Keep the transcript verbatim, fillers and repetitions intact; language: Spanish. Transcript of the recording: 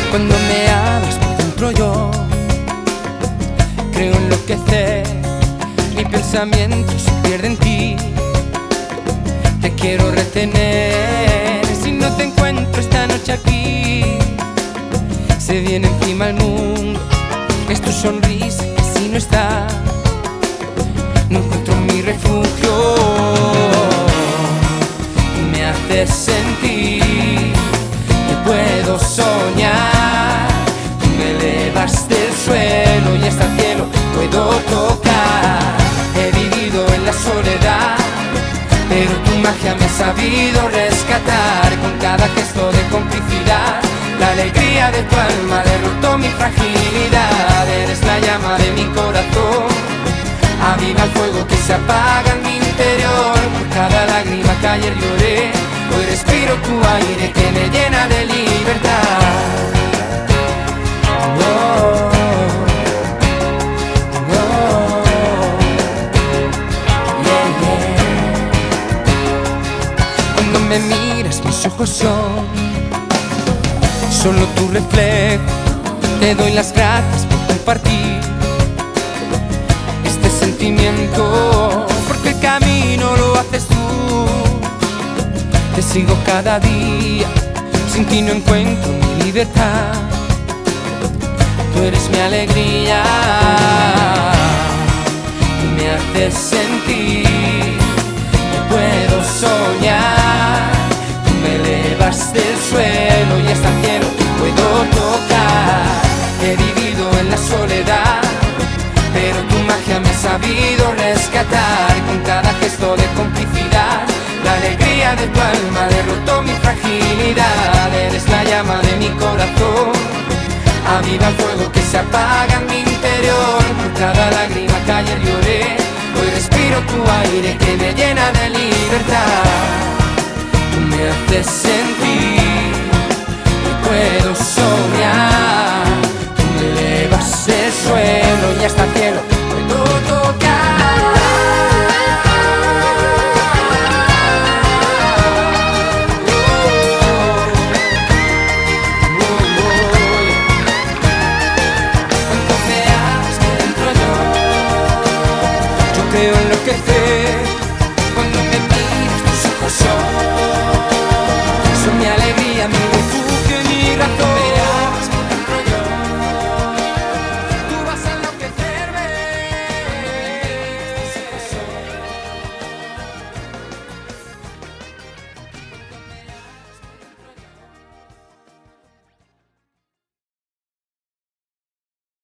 Cuando me hablas por dentro yo creo enloquecer, mi pensamiento se pierde en ti. Te quiero retener, si no te encuentro esta noche aquí se viene encima el mundo. Es tu sonrisa que si no está, no encuentro mi refugio. Y me haces sentir que puedo soñar. Tú me elevas del suelo y hasta el cielo puedo tocar. He vivido en la soledad, pero tu magia me ha sabido rescatar. Con cada gesto de complicidad, la alegría de tu alma derrotó mi fragilidad. Eres la llama de mi corazón, aviva el fuego que se apaga en mi interior. Por cada lágrima que ayer lloré, hoy respiro tu aire que me llena de libertad. Oh, oh, yeah, yeah. Cuando me miras mis ojos son solo tu reflejo. Te doy las gracias por compartir este sentimiento, porque el camino lo haces tú. Te sigo cada día, sin ti no encuentro mi libertad. Tú eres mi alegría y me haces sentir que puedo soñar. Tú me elevas del suelo y hasta el cielo puedo tocar. He vivido en la soledad, pero tu magia me ha sabido rescatar. Con cada gesto de complicidad, la alegría de tu alma derrotó mi fragilidad. Eres la llama de mi corazón, aviva el fuego que se apaga en mi interior. Por cada lágrima que ayer lloré, hoy respiro tu aire que me llena de libertad. Tú me haces sentir que puedo